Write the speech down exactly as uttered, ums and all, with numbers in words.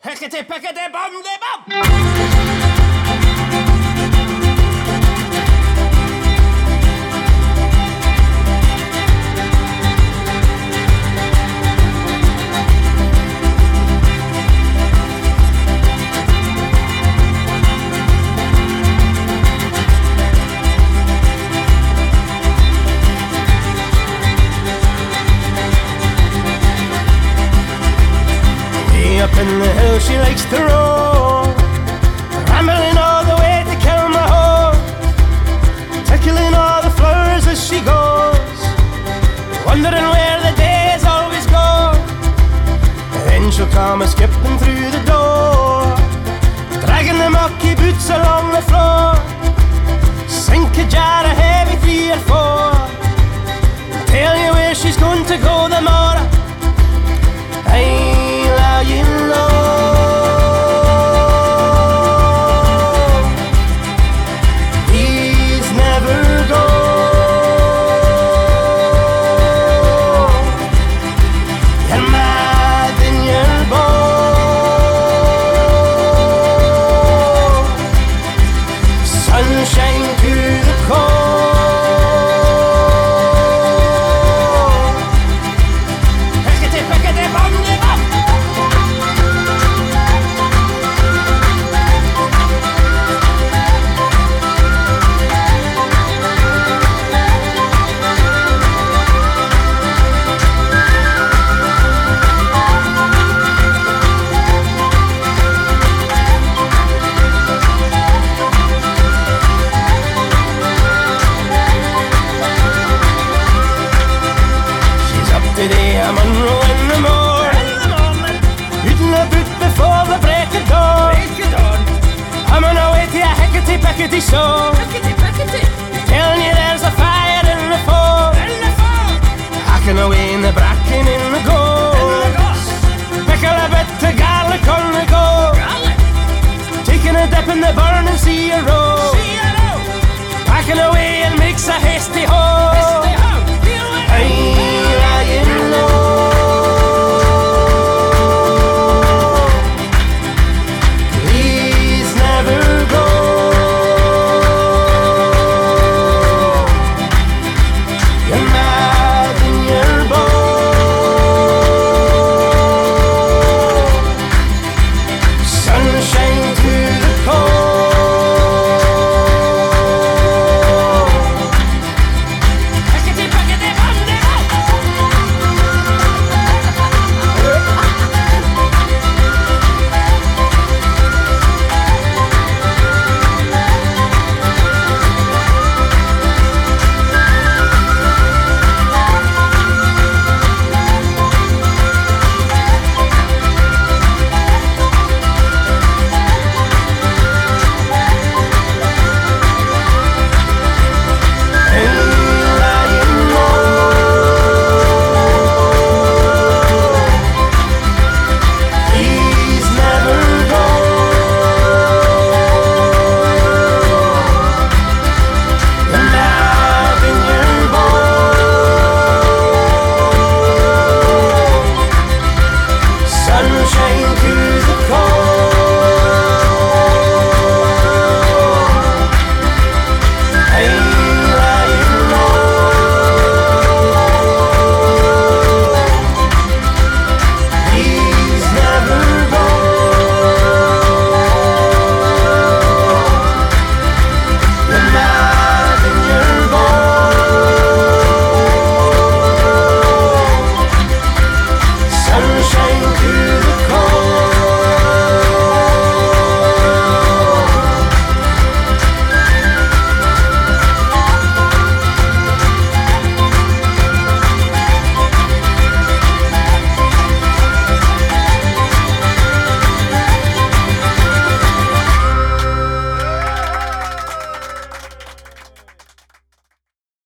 Hickety pickety bum de bum! Up in the hill she likes to roll, rambling all the way to Kilmahoe, tickling all the flowers as she goes, wondering where the days always go. Then she'll come a skipping through the door, dragging the mucky boots along the floor, sink a jar of heavy three or four, tell you where she's going to go the morrow. I'll allow you know. These never go. You're mad in your bone. Sunshine to the cold. Pickety, pickety, bum, de bum. Today I'm Munro in the morning, eating a boot before the break of dawn. I'm on my way to a hickety pickety song, telling you there's a fire in the fall, hacking away in the bracken in the gorse, pickle a bit of garlic on the go, taking a dip in the burning sea of road, packing away and makes a hasty haul.